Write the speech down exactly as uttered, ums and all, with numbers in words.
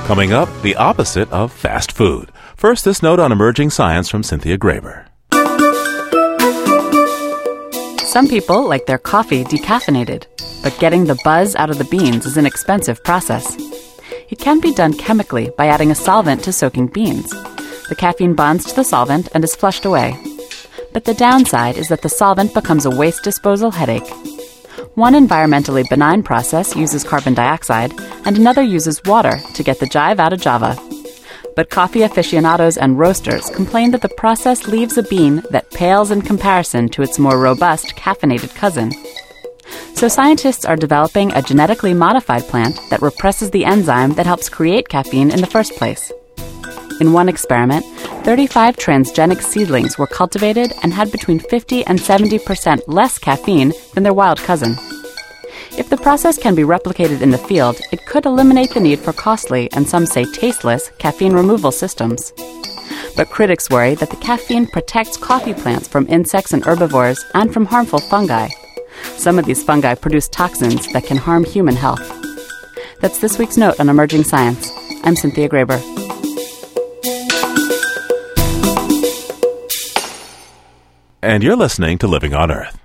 Coming up, the opposite of fast food. First, this note on emerging science from Cynthia Graber. Some people like their coffee decaffeinated, but getting the buzz out of the beans is an expensive process. It can be done chemically by adding a solvent to soaking beans. The caffeine bonds to the solvent and is flushed away. But the downside is that the solvent becomes a waste disposal headache. One environmentally benign process uses carbon dioxide, and another uses water to get the jive out of Java. But coffee aficionados and roasters complain that the process leaves a bean that pales in comparison to its more robust caffeinated cousin. So scientists are developing a genetically modified plant that represses the enzyme that helps create caffeine in the first place. In one experiment, thirty-five transgenic seedlings were cultivated and had between fifty and seventy percent less caffeine than their wild cousin. If the process can be replicated in the field, it could eliminate the need for costly, and some say tasteless, caffeine removal systems. But critics worry that the caffeine protects coffee plants from insects and herbivores and from harmful fungi. Some of these fungi produce toxins that can harm human health. That's this week's note on emerging science. I'm Cynthia Graber. And you're listening to Living on Earth.